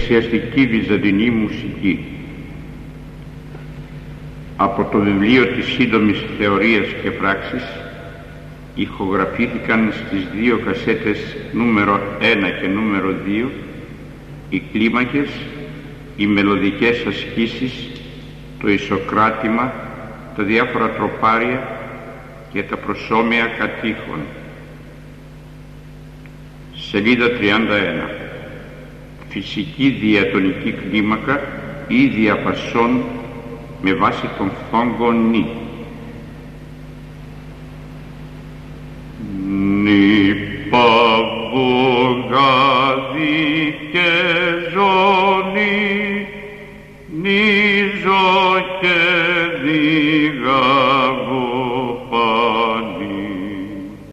εκκλησιαστική βυζαντινή μουσική. Από το βιβλίο της σύντομης θεωρίας και πράξης ηχογραφήθηκαν στις δύο κασέτες νούμερο 1 και νούμερο 2 οι κλίμακες, οι μελωδικές ασκήσεις, το ισοκράτημα, τα διάφορα τροπάρια και τα προσώμια κατήχων. Σελίδα 31. Φυσική διατονική κλίμακα ή διαπασών με βάση τον φόγκο νη.